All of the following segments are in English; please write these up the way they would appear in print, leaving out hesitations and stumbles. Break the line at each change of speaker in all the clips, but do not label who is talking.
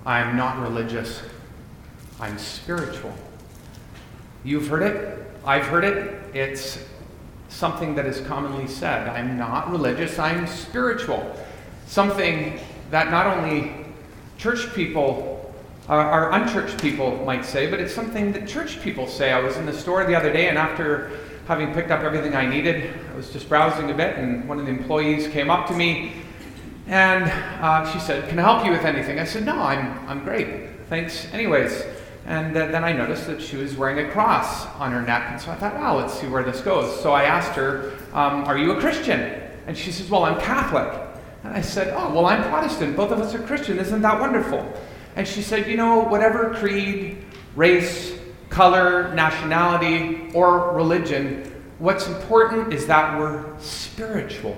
I'm not religious. I'm spiritual. You've heard it. I've heard it. It's something that is commonly said. I'm not religious. I'm spiritual. Something that not only church people or unchurched people might say, but it's something that church people say. I was in the store the other day, and after having picked up everything I needed, I was just browsing a bit, and one of the employees came up to me, and she said, "Can I help you with anything?" I said, "No, I'm great. Thanks anyways." And then I noticed that she was wearing a cross on her neck, and so I thought, well, let's see where this goes. So I asked her, "Are you a Christian?" And she says, "Well, I'm Catholic." And I said, "Oh, well, I'm Protestant. Both of us are Christian. Isn't that wonderful?" And she said, "Whatever creed, race, color, nationality, or religion, what's important is that we're spiritual."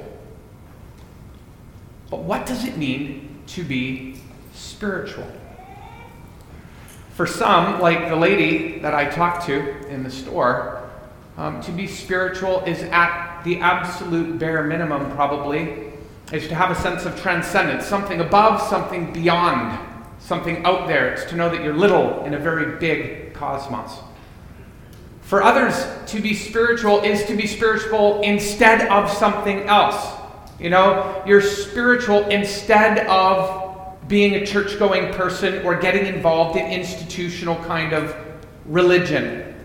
But what does it mean to be spiritual? For some, like the lady that I talked to in the store, to be spiritual is at the absolute bare minimum, probably, is to have a sense of transcendence, something above, something beyond, something out there. It's to know that you're little in a very big cosmos. For others, to be spiritual is to be spiritual instead of something else. You're spiritual instead of being a church-going person or getting involved in institutional kind of religion.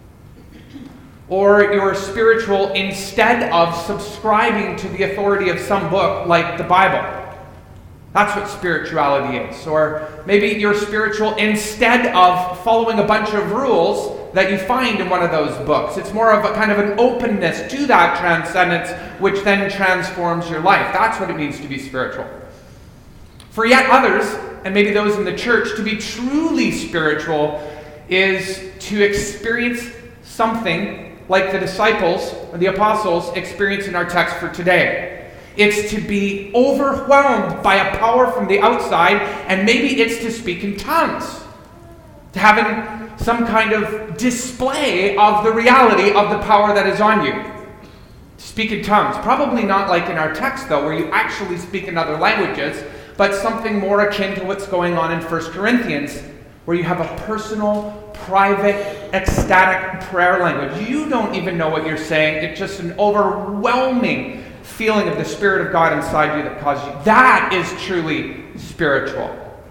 Or you're spiritual instead of subscribing to the authority of some book like the Bible. That's what spirituality is. Or maybe you're spiritual instead of following a bunch of rules that you find in one of those books. It's more of a kind of an openness to that transcendence, which then transforms your life. That's what it means to be spiritual. For yet others, and maybe those in the church, to be truly spiritual is to experience something like the disciples or the apostles experience in our text for today. It's to be overwhelmed by a power from the outside, and maybe it's to speak in tongues. To having some kind of display of the reality of the power that is on you. Speak in tongues. Probably not like in our text, though, where you actually speak in other languages, but something more akin to what's going on in 1 Corinthians, where you have a personal, private, ecstatic prayer language. You don't even know what you're saying. It's just an overwhelming feeling of the Spirit of God inside you that causes you. That is truly spiritual.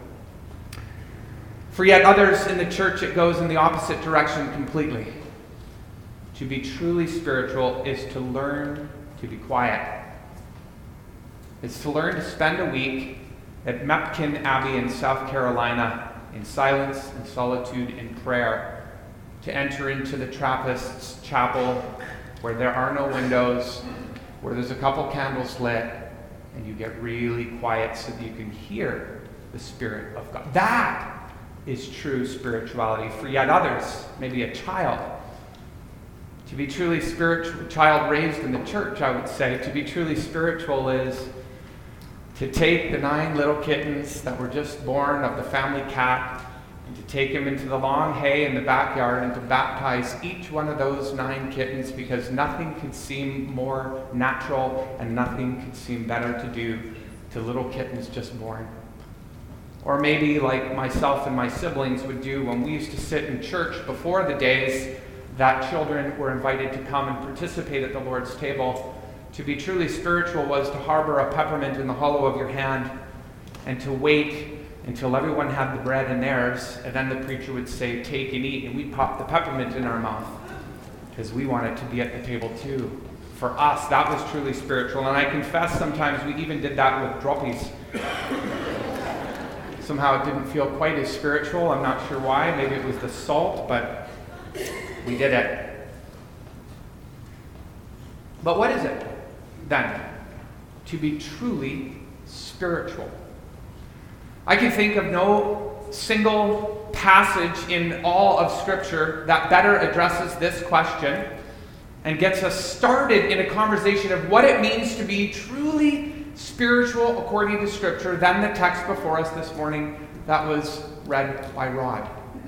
For yet others in the church, it goes in the opposite direction completely. To be truly spiritual is to learn to be quiet. It's to learn to spend a week at Mepkin Abbey in South Carolina in silence and solitude and prayer, to enter into the Trappists' chapel where there are no windows, where there's a couple candles lit, and you get really quiet so that you can hear the Spirit of God. That is true spirituality. For yet others, maybe a child, to be truly spiritual, child raised in the church, I would say, to be truly spiritual is to take the 9 little kittens that were just born of the family cat and to take them into the long hay in the backyard and to baptize each one of those 9 kittens, because nothing could seem more natural and nothing could seem better to do to little kittens just born. Or maybe like myself and my siblings would do when we used to sit in church before the days that children were invited to come and participate at the Lord's table. To be truly spiritual was to harbor a peppermint in the hollow of your hand and to wait until everyone had the bread in theirs, and then the preacher would say, "Take and eat," and we'd pop the peppermint in our mouth because we wanted to be at the table too. For us, that was truly spiritual, and I confess sometimes we even did that with droppies. Somehow it didn't feel quite as spiritual. I'm not sure why. Maybe it was the salt, but we did it. But what is it, then, to be truly spiritual? I can think of no single passage in all of Scripture that better addresses this question and gets us started in a conversation of what it means to be truly spiritual according to Scripture than the text before us this morning that was read by Rod.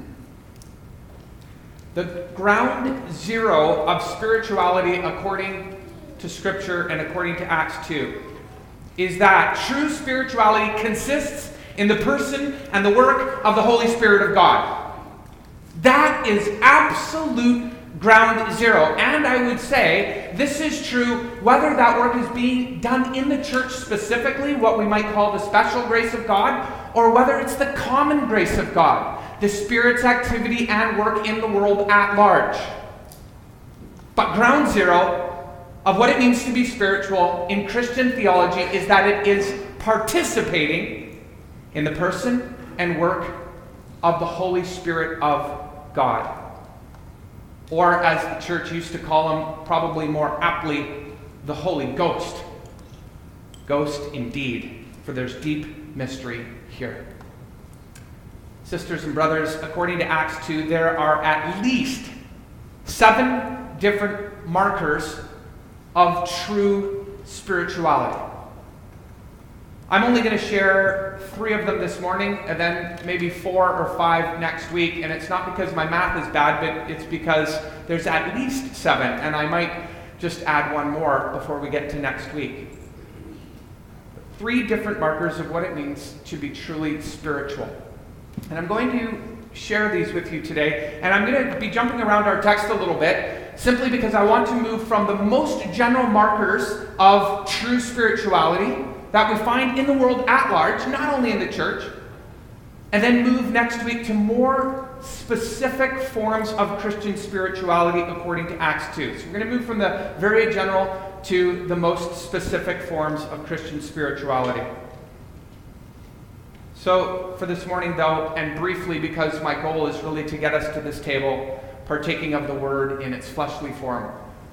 The ground zero of spirituality according to Scripture and according to Acts 2 is that true spirituality consists in the person and the work of the Holy Spirit of God. That is absolute ground zero. And I would say this is true whether that work is being done in the church specifically, what we might call the special grace of God, or whether it's the common grace of God, the Spirit's activity and work in the world at large. But ground zero of what it means to be spiritual in Christian theology is that it is participating in the person and work of the Holy Spirit of God. Or as the church used to call him, probably more aptly, the Holy Ghost. Ghost indeed, for there's deep mystery here. Sisters and brothers, according to Acts 2, there are at least 7 different markers of true spirituality. I'm only going to share 3 of them this morning, and then maybe 4 or 5 next week. And it's not because my math is bad, but it's because there's at least 7, and I might just add 1 more before we get to next week. 3 different markers of what it means to be truly spiritual. And I'm going to share these with you today, and I'm going to be jumping around our text a little bit, simply because I want to move from the most general markers of true spirituality that we find in the world at large, not only in the church, and then move next week to more specific forms of Christian spirituality according to Acts 2. So we're going to move from the very general to the most specific forms of Christian spirituality. So for this morning, though, and briefly, because my goal is really to get us to this table, partaking of the Word in its fleshly form.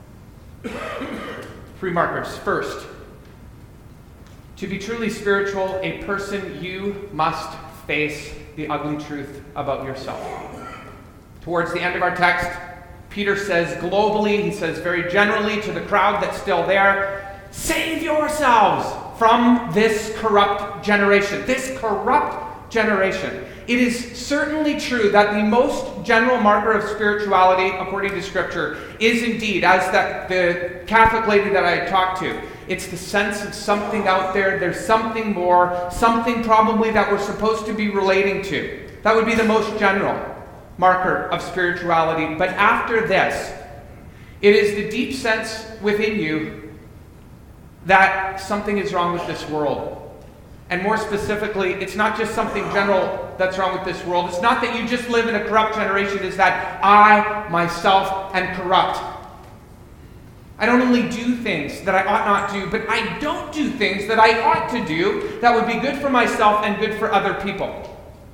3 markers. First, to be truly spiritual, a person, you must face the ugly truth about yourself. Towards the end of our text, Peter says globally, he says very generally to the crowd that's still there, save yourselves from this corrupt generation. This corrupt generation. It is certainly true that the most general marker of spirituality, according to Scripture, is indeed, as the Catholic lady that I talked to, it's the sense of something out there, there's something more, something probably that we're supposed to be relating to. That would be the most general marker of spirituality. But after this, it is the deep sense within you that something is wrong with this world. And more specifically, it's not just something general that's wrong with this world. It's not that you just live in a corrupt generation. It's that I, myself, am corrupt. I don't only do things that I ought not do, but I don't do things that I ought to do that would be good for myself and good for other people.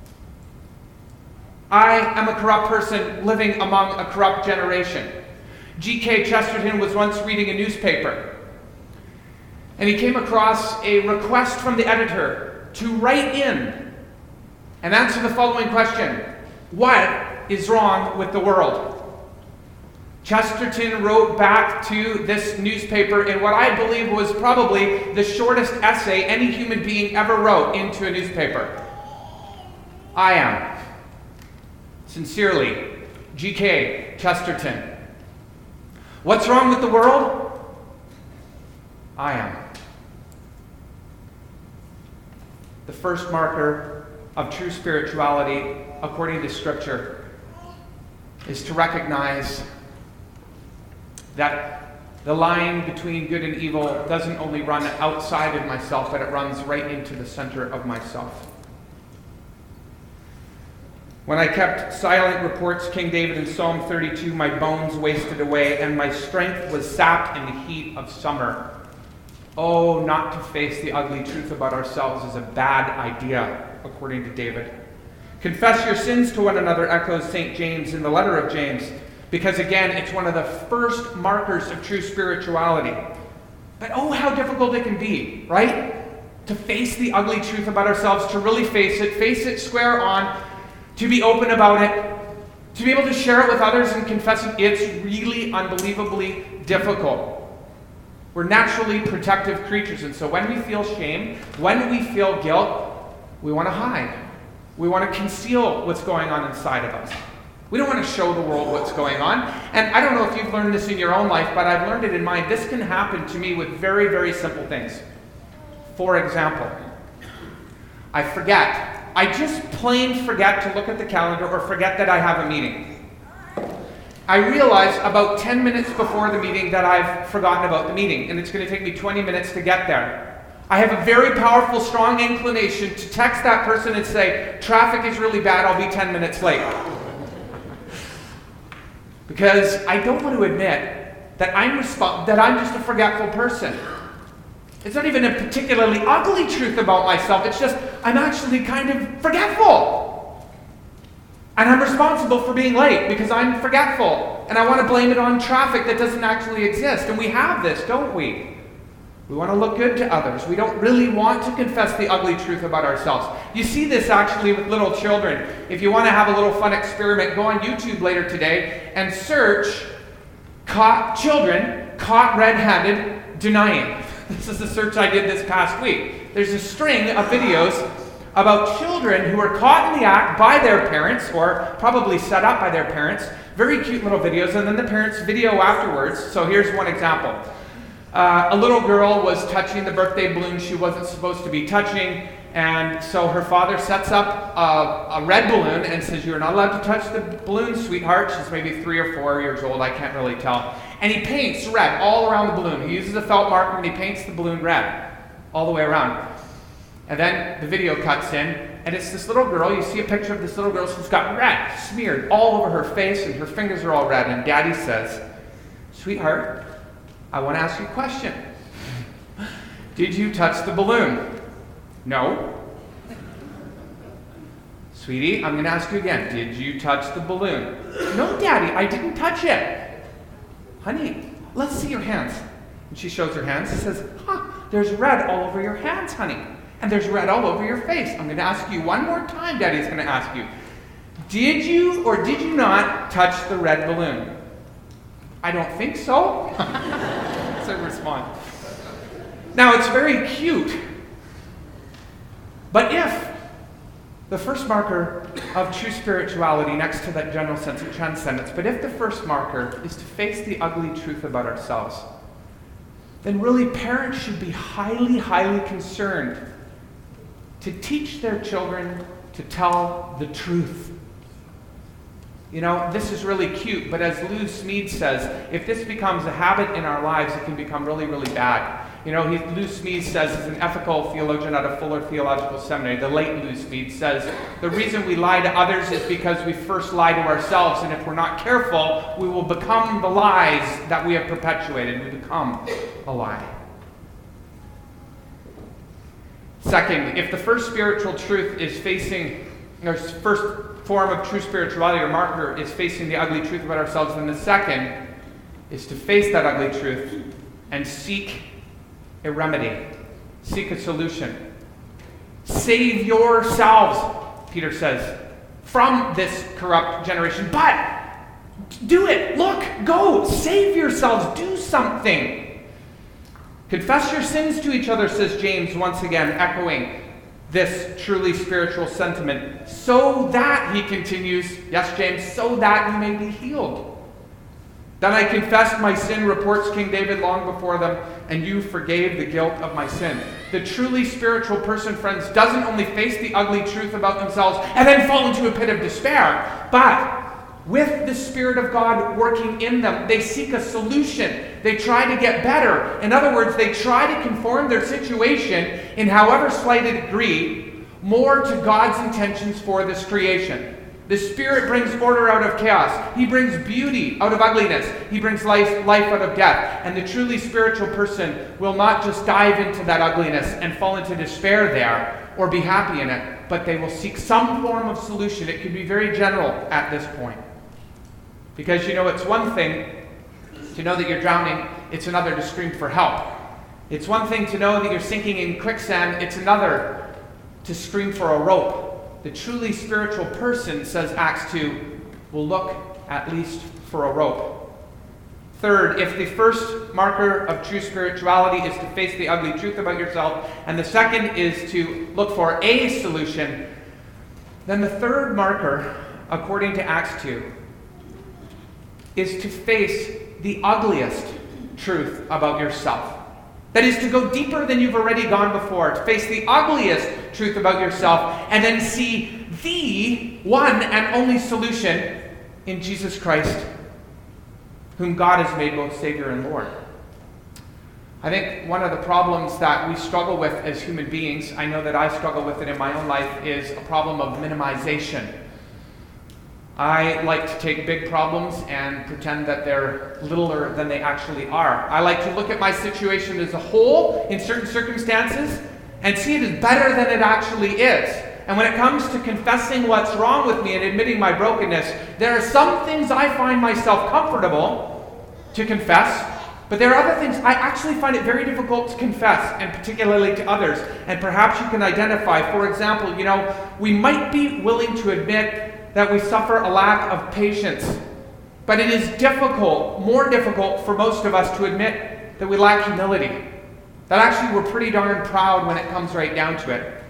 I am a corrupt person living among a corrupt generation. G.K. Chesterton was once reading a newspaper, and he came across a request from the editor to write in and answer the following question: what is wrong with the world? Chesterton wrote back to this newspaper in what I believe was probably the shortest essay any human being ever wrote into a newspaper. I am. Sincerely, G.K. Chesterton. What's wrong with the world? I am. The first marker of true spirituality, according to Scripture, is to recognize that the line between good and evil doesn't only run outside of myself, but it runs right into the center of myself. When I kept silent, reports King David in Psalm 32, my bones wasted away, and my strength was sapped in the heat of summer. Oh, not to face the ugly truth about ourselves is a bad idea, according to David. Confess your sins to one another, echoes St. James in the letter of James, because again, it's one of the first markers of true spirituality. But oh, how difficult it can be, right? To face the ugly truth about ourselves, to really face it square on, to be open about it, to be able to share it with others and confess it. It's really unbelievably difficult. We're naturally protective creatures, and so when we feel shame, when we feel guilt, we want to hide. We want to conceal what's going on inside of us. We don't want to show the world what's going on. And I don't know if you've learned this in your own life, but I've learned it in mine. This can happen to me with very, very simple things. For example, I forget. I just plain forget to look at the calendar or forget that I have a meeting. I realize about 10 minutes before the meeting that I've forgotten about the meeting, and it's going to take me 20 minutes to get there. I have a very powerful, strong inclination to text that person and say, traffic is really bad, I'll be 10 minutes late. Because I don't want to admit that I'm just a forgetful person. It's not even a particularly ugly truth about myself, it's just I'm actually kind of forgetful. And I'm responsible for being late because I'm forgetful. And I want to blame it on traffic that doesn't actually exist. And we have this, don't we? We want to look good to others. We don't really want to confess the ugly truth about ourselves. You see this actually with little children. If you want to have a little fun experiment, go on YouTube later today and search children caught red-handed denying. This is the search I did this past week. There's a string of videos about children who are caught in the act by their parents, or probably set up by their parents. Very cute little videos, and then the parents video afterwards. So here's one example. A little girl was touching the birthday balloon she wasn't supposed to be touching, and so her father sets up a red balloon and says, "You're not allowed to touch the balloon, sweetheart." She's maybe 3 or 4 years old, I can't really tell. And he paints red all around the balloon. He uses a felt marker and he paints the balloon red all the way around. And then the video cuts in, and it's this little girl. You see a picture of this little girl who's got red smeared all over her face, and her fingers are all red. And Daddy says, "Sweetheart, I want to ask you a question. Did you touch the balloon?" "No." "Sweetie, I'm going to ask you again. Did you touch the balloon?" "No, Daddy, I didn't touch it." "Honey, let's see your hands." And she shows her hands. She says, "There's red all over your hands, honey. And there's red all over your face. I'm going to ask you one more time," Daddy's going to ask you. "Did you or did you not touch the red balloon?" "I don't think so." So respond. Now, it's very cute. But if the first marker of true spirituality, next to that general sense of transcendence, but if the first marker is to face the ugly truth about ourselves, then really parents should be highly, highly concerned to teach their children to tell the truth. You know, this is really cute, but as Lou Smead says, if this becomes a habit in our lives, it can become really, really bad. You know, Lou Smead says, as an ethical theologian out of Fuller Theological Seminary, the late Lou Smead says, the reason we lie to others is because we first lie to ourselves, and if we're not careful, we will become the lies that we have perpetuated. We become a lie. Second, if the first spiritual truth is facing, or first form of true spirituality or marker is facing the ugly truth about ourselves, then the second is to face that ugly truth and seek a remedy, seek a solution. Save yourselves, Peter says, from this corrupt generation. But do it. Look, go, save yourselves, do something. Confess your sins to each other, says James, once again, echoing this truly spiritual sentiment, so that, he continues, yes, James, so that you may be healed. Then I confessed my sin, reports King David long before them, and you forgave the guilt of my sin. The truly spiritual person, friends, doesn't only face the ugly truth about themselves and then fall into a pit of despair, but with the Spirit of God working in them, they seek a solution. They try to get better. In other words, they try to conform their situation, in however slight a degree, more to God's intentions for this creation. The Spirit brings order out of chaos. He brings beauty out of ugliness. He brings life out of death. And the truly spiritual person will not just dive into that ugliness and fall into despair there or be happy in it, but they will seek some form of solution. It could be very general at this point. Because, you know, it's one thing to know that you're drowning. It's another to scream for help. It's one thing to know that you're sinking in quicksand. It's another to scream for a rope. The truly spiritual person, says Acts 2, will look at least for a rope. Third, if the first marker of true spirituality is to face the ugly truth about yourself, and the second is to look for a solution, then the third marker, according to Acts 2, is to face the ugliest truth about yourself. That is to go deeper than you've already gone before, to face the ugliest truth about yourself, and then see the one and only solution in Jesus Christ, whom God has made both Savior and Lord. I think one of the problems that we struggle with as human beings, I know that I struggle with it in my own life, is a problem of minimization. I like to take big problems and pretend that they're littler than they actually are. I like to look at my situation as a whole in certain circumstances and see it as better than it actually is. And when it comes to confessing what's wrong with me and admitting my brokenness, there are some things I find myself comfortable to confess, but there are other things I actually find it very difficult to confess, and particularly to others. And perhaps you can identify, for example, we might be willing to admit that we suffer a lack of patience. But it is difficult, more difficult for most of us to admit that we lack humility. That actually we're pretty darn proud when it comes right down to it.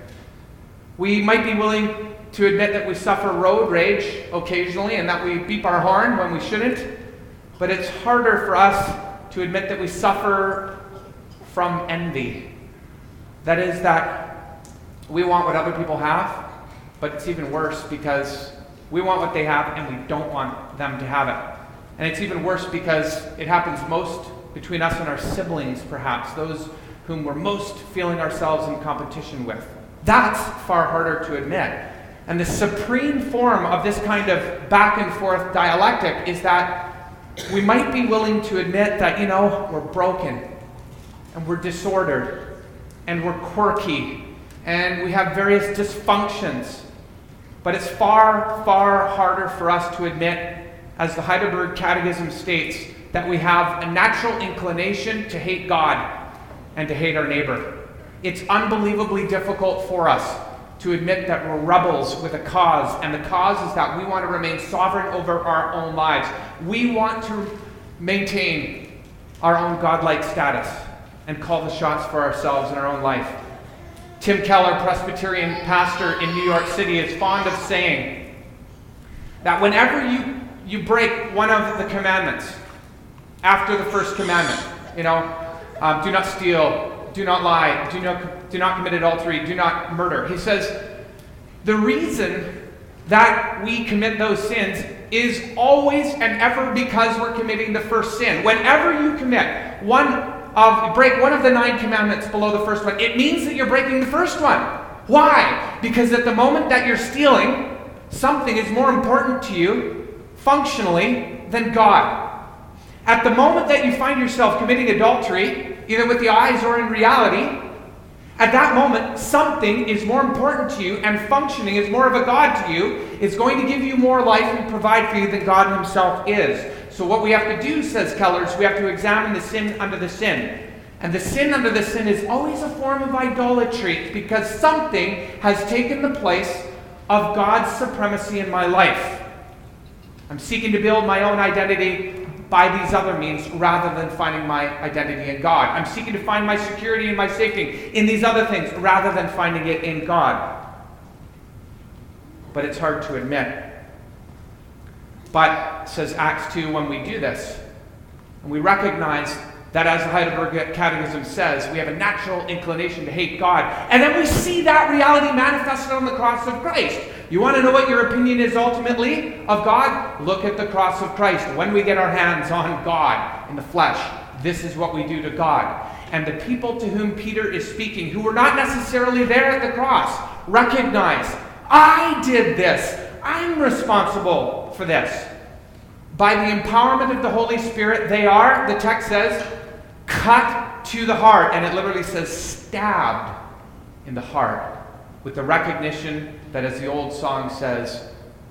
We might be willing to admit that we suffer road rage occasionally and that we beep our horn when we shouldn't. But it's harder for us to admit that we suffer from envy. That is that we want what other people have, but it's even worse because we want what they have and we don't want them to have it. And it's even worse because it happens most between us and our siblings, perhaps, those whom we're most feeling ourselves in competition with. That's far harder to admit. And the supreme form of this kind of back and forth dialectic is that we might be willing to admit that, we're broken and we're disordered and we're quirky and we have various dysfunctions. But it's far, far harder for us to admit, as the Heidelberg Catechism states, that we have a natural inclination to hate God and to hate our neighbor. It's unbelievably difficult for us to admit that we're rebels with a cause, and the cause is that we want to remain sovereign over our own lives. We want to maintain our own godlike status and call the shots for ourselves in our own life. Tim Keller, Presbyterian pastor in New York City, is fond of saying that whenever you break one of the commandments after the first commandment, do not steal, do not lie, do not commit adultery, do not murder. He says the reason that we commit those sins is always and ever because we're committing the first sin. Whenever you commit break one of the 9 commandments below the first one, it means that you're breaking the first one. Why? Because at the moment that you're stealing, something is more important to you functionally than God. At the moment that you find yourself committing adultery, either with the eyes or in reality, at that moment, something is more important to you and functioning is more of a God to you, is going to give you more life and provide for you than God himself is. So what we have to do, says Keller, is we have to examine the sin under the sin. And the sin under the sin is always a form of idolatry because something has taken the place of God's supremacy in my life. I'm seeking to build my own identity by these other means rather than finding my identity in God. I'm seeking to find my security and my safety in these other things rather than finding it in God. But it's hard to admit. But, says Acts 2, when we do this, and we recognize that, as the Heidelberg Catechism says, we have a natural inclination to hate God, and then we see that reality manifested on the cross of Christ. You want to know what your opinion is ultimately of God? Look at the cross of Christ. When we get our hands on God in the flesh, this is what we do to God. And the people to whom Peter is speaking, who were not necessarily there at the cross, recognize, I did this. I'm responsible for this. By the empowerment of the Holy Spirit, they are, the text says, cut to the heart. And it literally says stabbed in the heart. With the recognition that, as the old song says,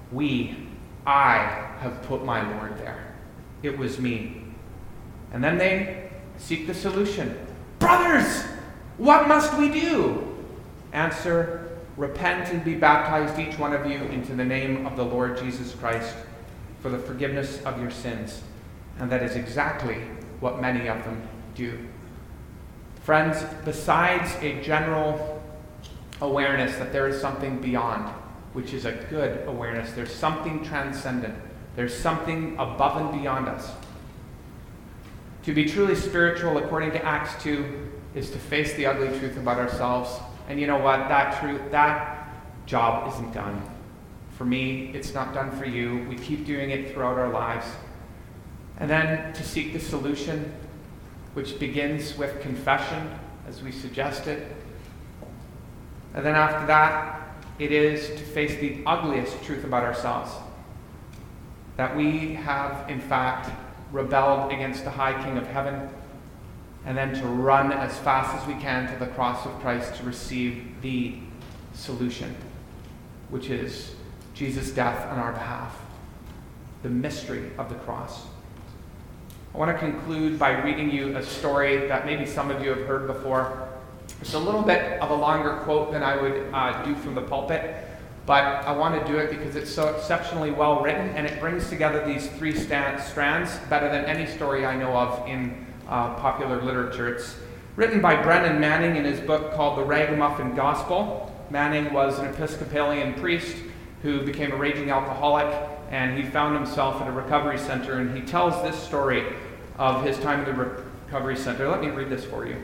I have put my Lord there. It was me. And then they seek the solution. Brothers, what must we do? Answer, repent and be baptized, each one of you, into the name of the Lord Jesus Christ for the forgiveness of your sins. And that is exactly what many of them do. Friends, besides a general awareness that there is something beyond, which is a good awareness, there's something transcendent. There's something above and beyond us. To be truly spiritual, according to Acts 2, is to face the ugly truth about ourselves. And you know what? That job isn't done. For me, it's not done for you. We keep doing it throughout our lives. And then to seek the solution, which begins with confession, as we suggested. And then after that, it is to face the ugliest truth about ourselves. That we have, in fact, rebelled against the high King of heaven, and then to run as fast as we can to the cross of Christ to receive the solution, which is Jesus' death on our behalf, the mystery of the cross. I want to conclude by reading you a story that maybe some of you have heard before. It's a little bit of a longer quote than I would do from the pulpit, but I want to do it because it's so exceptionally well written, and it brings together these three strands better than any story I know of in popular literature. It's written by Brennan Manning in his book called The Ragamuffin Gospel. Manning was an Episcopalian priest who became a raging alcoholic, and he found himself at a recovery center, and he tells this story of his time at the recovery center. Let me read this for you.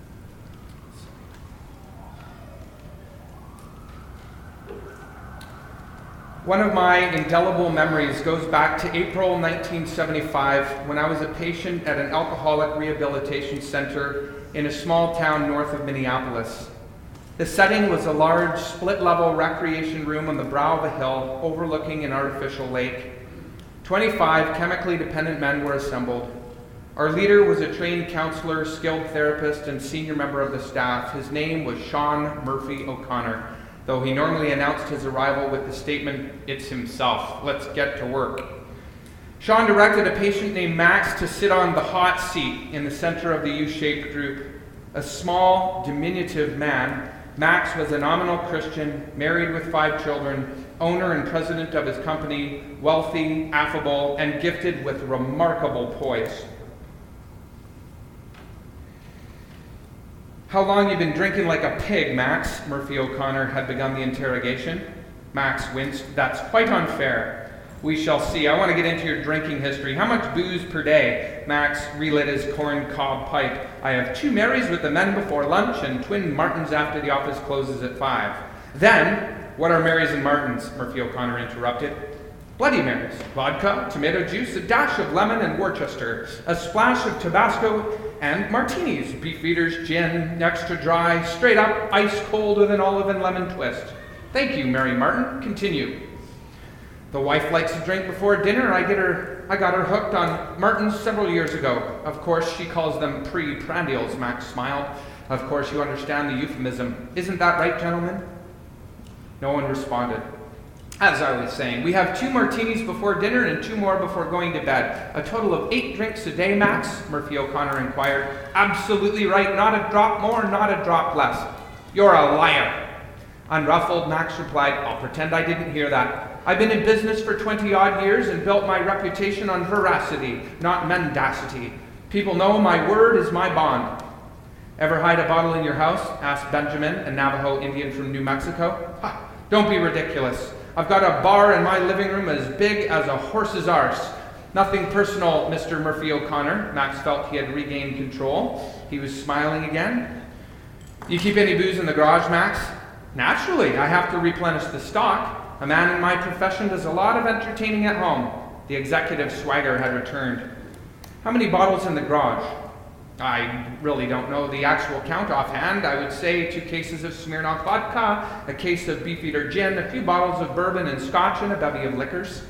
One of my indelible memories goes back to April 1975 when I was a patient at an alcoholic rehabilitation center in a small town north of Minneapolis. The setting was a large split-level recreation room on the brow of a hill overlooking an artificial lake. 25 chemically dependent men were assembled. Our leader was a trained counselor, skilled therapist, and senior member of the staff. His name was Sean Murphy O'Connor, though he normally announced his arrival with the statement, "It's himself. Let's get to work." Sean directed a patient named Max to sit on the hot seat in the center of the U-shaped group. A small, diminutive man, Max was a nominal Christian, married with 5 children, owner and president of his company, wealthy, affable, and gifted with remarkable poise. "How long you been drinking like a pig, Max?" Murphy O'Connor had begun the interrogation. Max winced. "That's quite unfair. We shall see. I want to get into your drinking history. How much booze per day?" Max relit his corn cob pipe. "I have 2 Marys with the men before lunch and twin Martins after the office closes at 5. "Then, what are Marys and Martins?" Murphy O'Connor interrupted. "Bloody Marys. Vodka, tomato juice, a dash of lemon and Worcester, a splash of Tabasco, and martinis, beefeaters, gin, extra dry, straight up, ice cold with an olive and lemon twist." "Thank you, Mary Martin. Continue." "The wife likes to drink before dinner. I got her hooked on Martins several years ago. Of course, she calls them pre-prandials," Max smiled. "Of course, you understand the euphemism. Isn't that right, gentlemen?" No one responded. "As I was saying, we have 2 martinis before dinner and 2 more before going to bed. A total of 8 drinks a day, Max?" Murphy O'Connor inquired. "Absolutely right. Not a drop more, not a drop less." "You're a liar." Unruffled, Max replied, "I'll pretend I didn't hear that. I've been in business for 20-odd years and built my reputation on veracity, not mendacity. People know my word is my bond." "Ever hide a bottle in your house?" asked Benjamin, a Navajo Indian from New Mexico. "Ha, don't be ridiculous. I've got a bar in my living room as big as a horse's arse." "Nothing personal, Mr. Murphy O'Connor." Max felt he had regained control. He was smiling again. "You keep any booze in the garage, Max?" "Naturally, I have to replenish the stock. A man in my profession does a lot of entertaining at home." The executive swagger had returned. "How many bottles in the garage?" "I really don't know the actual count offhand. I would say 2 cases of Smirnoff vodka, a case of Beefeater gin, a few bottles of bourbon and scotch, and a bevy of liquors."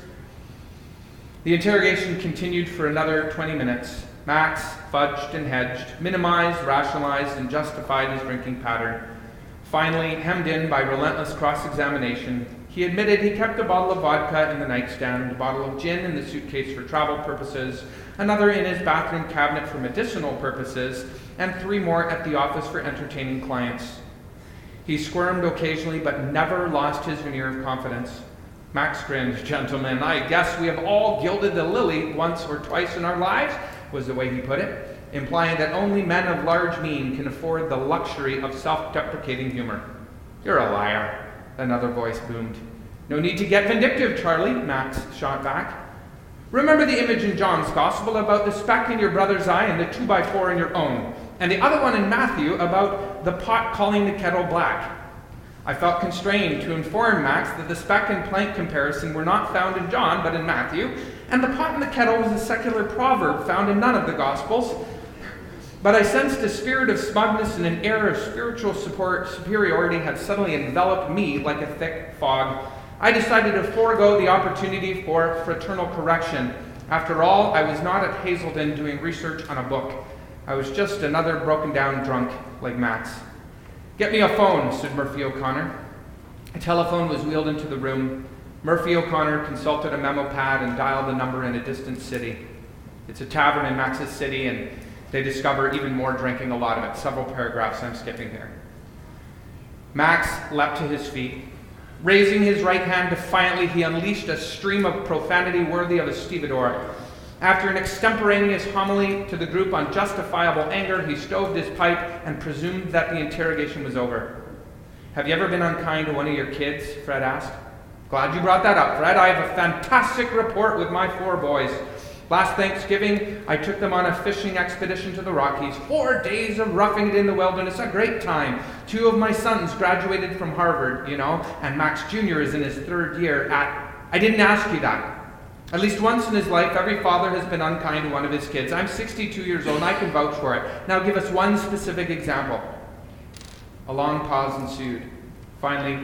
The interrogation continued for another 20 minutes. Max fudged and hedged, minimized, rationalized, and justified his drinking pattern. Finally, hemmed in by relentless cross-examination, he admitted he kept a bottle of vodka in the nightstand, a bottle of gin in the suitcase for travel purposes, another in his bathroom cabinet for medicinal purposes, and 3 more at the office for entertaining clients. He squirmed occasionally, but never lost his veneer of confidence. Max grinned. "Gentlemen, I guess we have all gilded the lily once or twice in our lives," was the way he put it, implying that only men of large means can afford the luxury of self-deprecating humor. "You're a liar," another voice boomed. "No need to get vindictive, Charlie," Max shot back. Remember the image in John's Gospel about the speck in your brother's eye and the 2x4 in your own, and the other one in Matthew about the pot calling the kettle black. I felt constrained to inform Max that the speck and plank comparison were not found in John, but in Matthew, and the pot and the kettle was a secular proverb found in none of the Gospels. But I sensed a spirit of smugness and an air of spiritual superiority had suddenly enveloped me like a thick fog. I decided to forego the opportunity for fraternal correction. After all, I was not at Hazelden doing research on a book. I was just another broken down drunk like Max. "Get me a phone," said Murphy O'Connor. A telephone was wheeled into the room. Murphy O'Connor consulted a memo pad and dialed the number in a distant city. It's a tavern in Max's city, and they discover even more drinking, a lot of it. Several paragraphs I'm skipping here. Max leapt to his feet. Raising his right hand defiantly, he unleashed a stream of profanity worthy of a stevedore. After an extemporaneous homily to the group on justifiable anger, he stoved his pipe and presumed that the interrogation was over. "Have you ever been unkind to one of your kids?" Fred asked. "Glad you brought that up, Fred. I have a fantastic report with my 4 boys. Last Thanksgiving, I took them on a fishing expedition to the Rockies. 4 days of roughing it in the wilderness, a great time. 2 of my sons graduated from Harvard, and Max Jr. is in his 3rd year at... I didn't ask you that. At least once in his life, every father has been unkind to one of his kids. I'm 62 years old, and I can vouch for it. Now give us one specific example." A long pause ensued. Finally,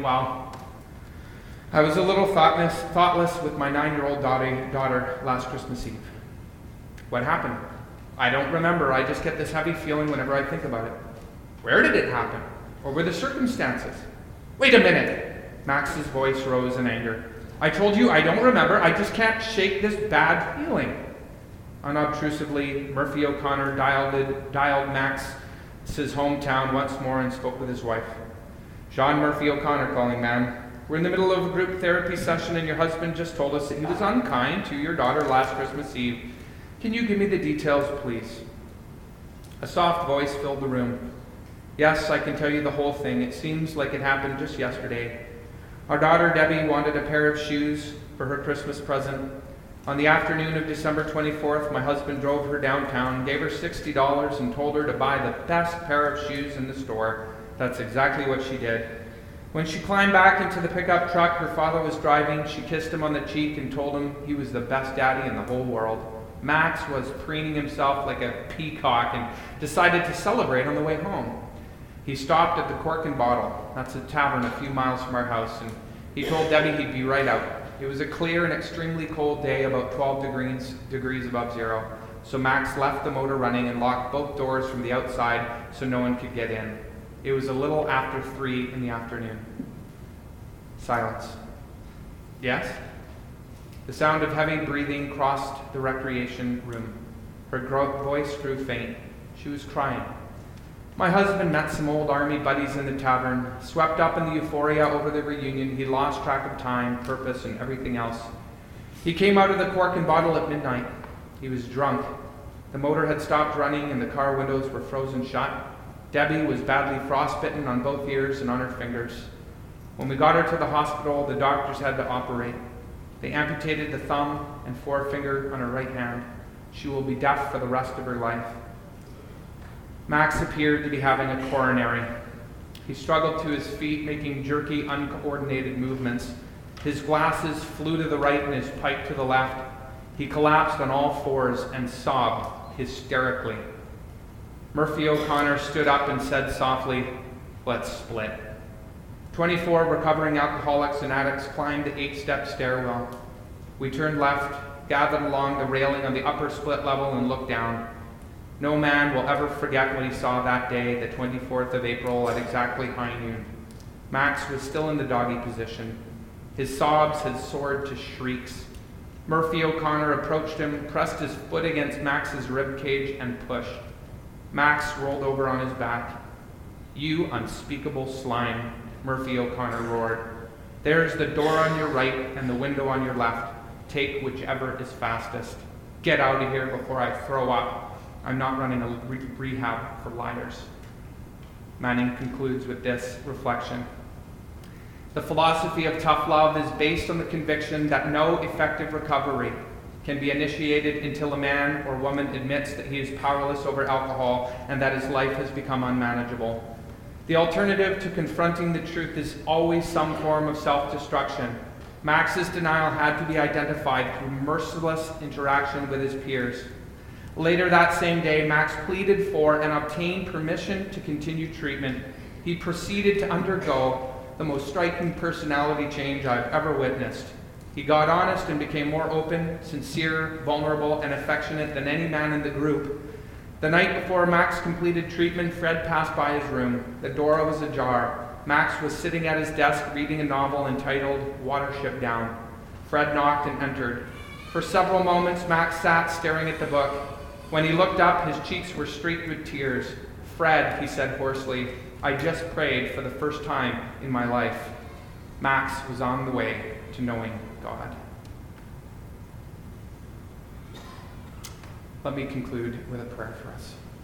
I was a little thoughtless with my 9-year-old daughter last Christmas Eve. "What happened?" "I don't remember. I just get this heavy feeling whenever I think about it." "Where did it happen? What were the circumstances?" "Wait a minute." Max's voice rose in anger. "I told you I don't remember. I just can't shake this bad feeling." Unobtrusively, Murphy O'Connor dialed Max's hometown once more and spoke with his wife. "John Murphy O'Connor calling, ma'am. We're in the middle of a group therapy session, and your husband just told us that he was unkind to your daughter last Christmas Eve. Can you give me the details, please?" A soft voice filled the room. "Yes, I can tell you the whole thing. It seems like it happened just yesterday. Our daughter Debbie wanted a pair of shoes for her Christmas present. On the afternoon of December 24th, my husband drove her downtown, gave her $60, and told her to buy the best pair of shoes in the store. That's exactly what she did. When she climbed back into the pickup truck her father was driving, she kissed him on the cheek and told him he was the best daddy in the whole world. Max was preening himself like a peacock and decided to celebrate on the way home. He stopped at the Cork and Bottle. That's a tavern a few miles from our house, and he told Debbie he'd be right out. It was a clear and extremely cold day, about 12 degrees above zero, so Max left the motor running and locked both doors from the outside so no one could get in. It was a little after 3 in the afternoon. Silence. "Yes?" The sound of heavy breathing crossed the recreation room. Her voice grew faint. She was crying. "My husband met some old army buddies in the tavern. Swept up in the euphoria over the reunion, he lost track of time, purpose, and everything else. He came out of the Cork and Bottle at midnight. He was drunk. The motor had stopped running and the car windows were frozen shut. Debbie was badly frostbitten on both ears and on her fingers. When we got her to the hospital, the doctors had to operate. They amputated the thumb and forefinger on her right hand. She will be deaf for the rest of her life." Max appeared to be having a coronary. He struggled to his feet, making jerky, uncoordinated movements. His glasses flew to the right and his pipe to the left. He collapsed on all fours and sobbed hysterically. Murphy O'Connor stood up and said softly, "Let's split." 24 recovering alcoholics and addicts climbed the 8-step stairwell. We turned left, gathered along the railing on the upper split level, and looked down. No man will ever forget what he saw that day, the 24th of April, at exactly high noon. Max was still in the doggy position. His sobs had soared to shrieks. Murphy O'Connor approached him, pressed his foot against Max's rib cage, and pushed. Max rolled over on his back. "You unspeakable slime," Murphy O'Connor roared. "There's the door on your right and the window on your left. Take whichever is fastest. Get out of here before I throw up. I'm not running a rehab for liars." Manning concludes with this reflection. The philosophy of tough love is based on the conviction that no effective recovery can be initiated until a man or woman admits that he is powerless over alcohol and that his life has become unmanageable. The alternative to confronting the truth is always some form of self-destruction. Max's denial had to be identified through merciless interaction with his peers. Later that same day, Max pleaded for and obtained permission to continue treatment. He proceeded to undergo the most striking personality change I've ever witnessed. He got honest and became more open, sincere, vulnerable, and affectionate than any man in the group. The night before Max completed treatment, Fred passed by his room. The door was ajar. Max was sitting at his desk reading a novel entitled Watership Down. Fred knocked and entered. For several moments, Max sat staring at the book. When he looked up, his cheeks were streaked with tears. "Fred," he said hoarsely, "I just prayed for the first time in my life." Max was on the way to knowing God. Let me conclude with a prayer for us.